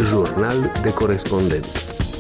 Jurnal de corespondent.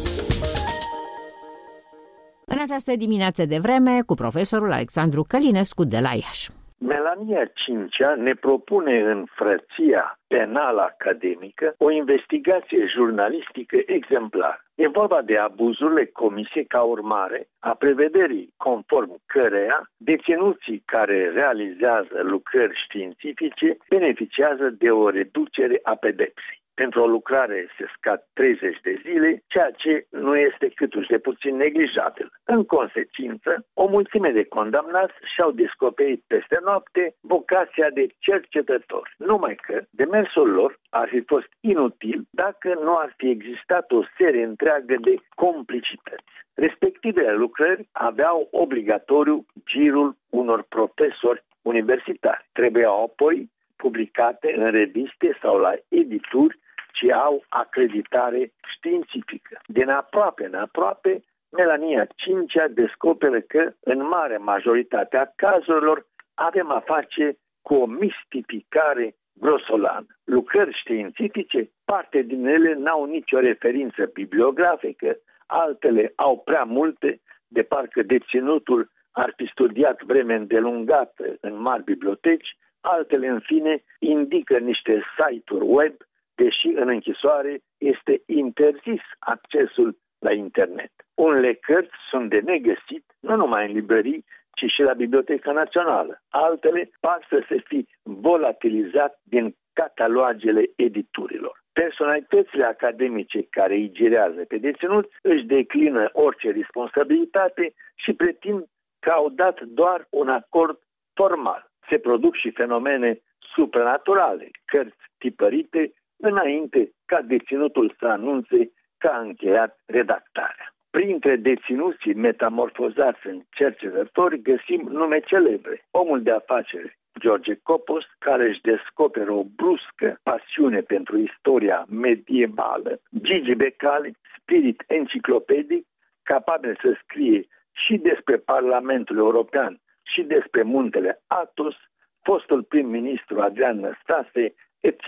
În această dimineață de vreme, cu profesorul Alexandru Călinescu de la Iași. Melania Cincea ne propune în frăția penală academică o investigație jurnalistică exemplară. E vorba de abuzurile comise ca urmare a prevederii conform căreia deținuții care realizează lucrări științifice beneficiază de o reducere a pedepsei. Pentru o lucrare se scad 30 de zile, ceea ce nu este câtuși de puțin neglijabil. În consecință, o mulțime de condamnați și-au descoperit peste noapte vocația de cercetători. Numai că demersul lor ar fi fost inutil dacă nu ar fi existat o serie întreagă de complicități. Respectivele lucrări aveau obligatoriu girul unor profesori universitari. Trebuiau apoi publicate în reviste sau la edituri ce au acreditare științifică. Din aproape în aproape, Melania Cincea descoperă că, în mare majoritatea cazurilor, avem a face cu o mistificare grosolană. Lucrări științifice, parte din ele n-au nicio referință bibliografică, altele au prea multe, de parcă deținutul ar fi studiat vreme îndelungată în mari biblioteci, altele, în fine, indică niște site-uri web, deși în închisoare este interzis accesul la internet. Unele cărți sunt de negăsit, nu numai în librării, ci și la Biblioteca Națională. Altele par să se fi volatilizat din catalogele editurilor. Personalitățile academice care îi girează pe deținuți își declină orice responsabilitate și pretind că au dat doar un acord formal. Se produc și fenomene supranaturale, cărți tipărite înainte ca deținutul să anunțe că a încheiat redactarea. Printre deținuții metamorfozați în cercetători găsim nume celebre. Omul de afaceri George Copos, care își descoperă o bruscă pasiune pentru istoria medievală, Gigi Becali, spirit enciclopedic, capabil să scrie și despre Parlamentul European și despre muntele Athos, fostul prim-ministru Adrian Năstase, etc.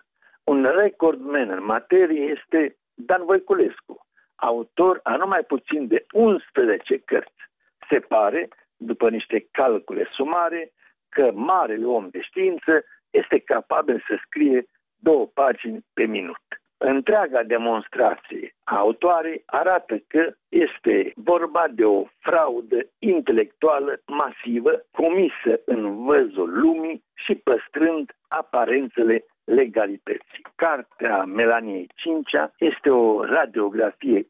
Un recordman în materie este Dan Voiculescu, autor a numai puțin de 11 cărți. Se pare, după niște calcule sumare, că marele om de știință este capabil să scrie 2 pagini pe minut. Întreaga demonstrație a autoarei arată că este vorba de o fraudă intelectuală masivă comisă în văzul lumii și păstrând aparențele legalității. Cartea Melaniei Cincea este o radiografie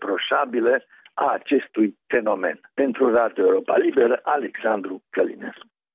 ireproșabilă a acestui fenomen. Pentru Radio Europa Liberă, Alexandru Călinescu.